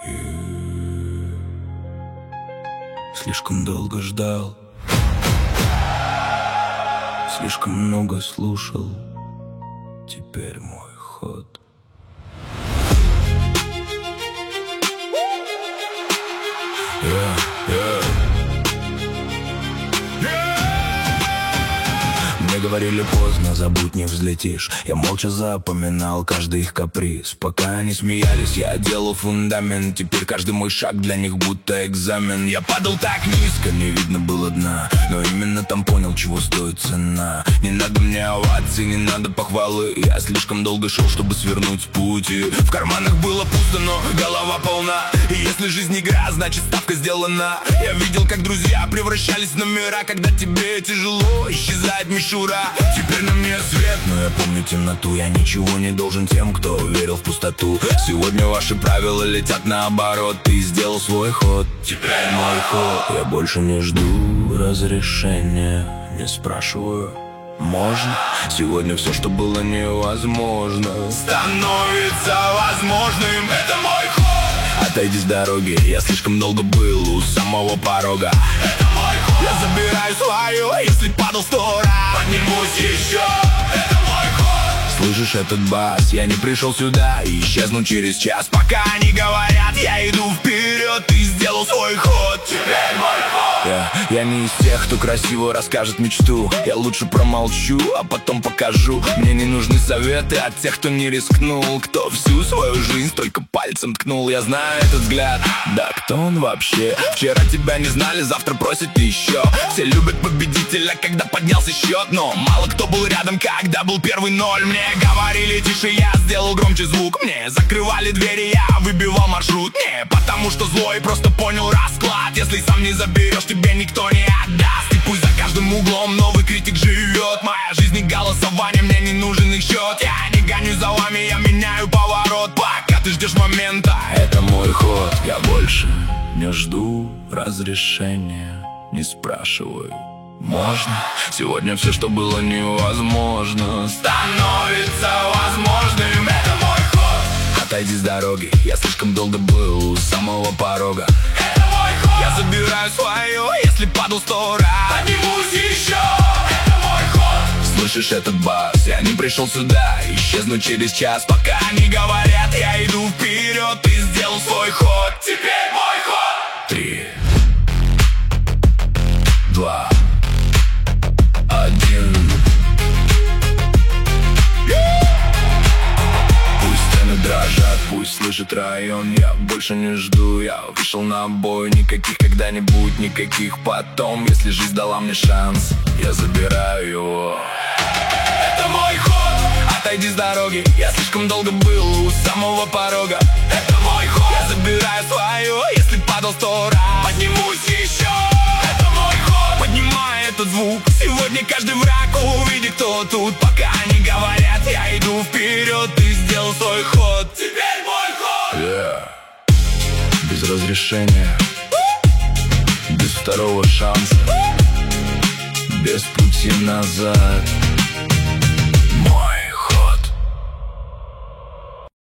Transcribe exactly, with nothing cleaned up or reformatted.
Слишком долго ждал, слишком много слушал. Теперь мой ход. Yeah, yeah. Мне говорили поздно, забудь, не взлетишь. Я молча запоминал каждый их каприз. Пока они смеялись, я делал фундамент. Теперь каждый мой шаг для них будто экзамен. Я падал так низко, не видно было дна, но именно там понял, чего стоит цена. Не надо мне оваций, не надо похвалы. Я слишком долго шел, чтобы свернуть с пути. В карманах было пусто, но голова полна. И если жизнь игра, значит ставка сделана. Я видел, как друзья превращались в номера. Когда тебе тяжело, исчезает мишура. Теперь на мне свет, но я помню темноту. Я ничего не должен тем, кто верил в пустоту. Сегодня ваши правила летят наоборот. Ты сделал свой ход, теперь мой ход. Я больше не жду разрешения, не спрашиваю, можно? Сегодня все, что было невозможно, становится возможным. Это мой ход. Отойди с дороги, я слишком долго был у самого порога. Это мой ход. Я забираю свое, если падал сто раз, поднимусь еще. Это мой ход. Слышишь этот бас? Я не пришел сюда и исчезну через час. Пока они говорят, я иду вперед. Ты сделал свой ход, теперь мой ход. Я, я не из тех, кто красиво расскажет мечту. Я лучше промолчу, а потом покажу. Мне не нужны советы от тех, кто не рискнул, кто всю свою жизнь только пальцем ткнул. Я знаю этот взгляд, да кто он вообще? Вчера тебя не знали, завтра просят еще. Все любят победителя, когда поднялся счет, но мало кто был рядом, когда был первый ноль. Мне говорили тише, я сделал громче звук. Мне закрывали двери, я выбивал маршрут. Не потому что злой, просто понял расклад. Если сам не заберешь, тебе никто не отдаст. И пусть за каждым углом новый критик живет. Моя жизнь не голосование, мне не нужен их счет. Я не гонюсь за вами, я меняю поворот. Пока ты ждешь момента, это мой ход. Я больше не жду разрешения, не спрашиваю, можно? Сегодня все, что было невозможно, становится возможным. Это мой ход. Отойди с дороги, я слишком долго был у самого порога. Это мой ход. Я забираю свое, если падал сто раз, поднимусь еще. Это мой ход. Слышишь этот бас? Я не пришел сюда, исчезну через час. Пока они говорят, я иду вперед. Ты сделал свой ход, теперь мой ход. Три, два, один. Пусть стены дрожат, пусть слышит район. Я больше не жду, я вышел на бой. Никаких когда-нибудь, никаких потом. Если жизнь дала мне шанс, я забираю его. Это мой ход. Отойди с дороги, я слишком долго был у самого порога. Это мой ход. Я забираю свое, если падал сто раз, поднимусь еще. Это мой ход. Поднимай этот звук. Сегодня каждый враг увидит, кто тут. Пока они говорят, я иду вперед. Ты сделал свой ход, теперь мой ход. Yeah. Без разрешения, без второго шанса, без пути назад.